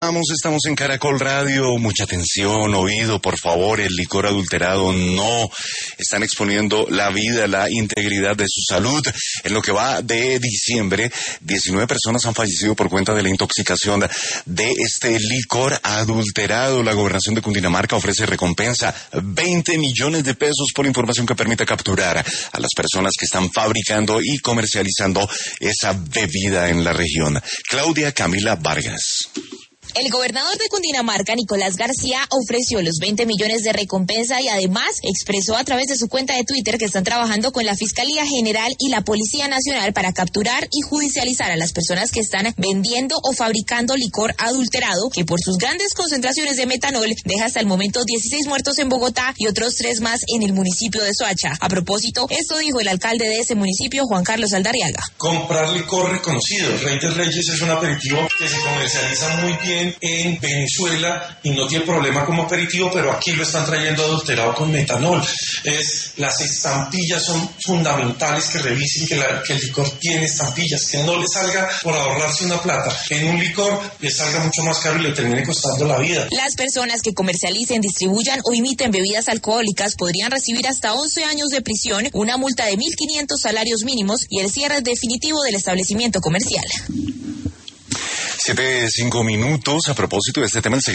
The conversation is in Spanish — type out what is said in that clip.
Estamos en Caracol Radio, mucha atención, oído, por favor, el licor adulterado no. Están exponiendo la vida, la integridad de su salud. En lo que va de diciembre, 19 personas han fallecido por cuenta de la intoxicación de este licor adulterado. La Gobernación de Cundinamarca ofrece recompensa, 20 millones de pesos por información que permita capturar a las personas que están fabricando y comercializando esa bebida en la región. Claudia Camila Vargas. El gobernador de Cundinamarca, Nicolás García, ofreció los 20 millones de recompensa y además expresó a través de su cuenta de Twitter que están trabajando con la Fiscalía General y la Policía Nacional para capturar y judicializar a las personas que están vendiendo o fabricando licor adulterado, que por sus grandes concentraciones de metanol deja hasta el momento 16 muertos en Bogotá y otros 3 más en el municipio de Soacha. A propósito, esto dijo el alcalde de ese municipio, Juan Carlos Aldariaga. Comprar licor reconocido. El Rey de Reyes es un aperitivo que se comercializa muy bien en Venezuela y no tiene problema como aperitivo, pero aquí lo están trayendo adulterado con metanol. Las estampillas son fundamentales, que revisen que el licor tiene estampillas, que no le salga por ahorrarse una plata en un licor, le salga mucho más caro y le termine costando la vida. Las personas que comercialicen, distribuyan o imiten bebidas alcohólicas podrían recibir hasta 11 años de prisión, una multa de 1.500 salarios mínimos y el cierre definitivo del establecimiento comercial. 7:05. A propósito de este tema, el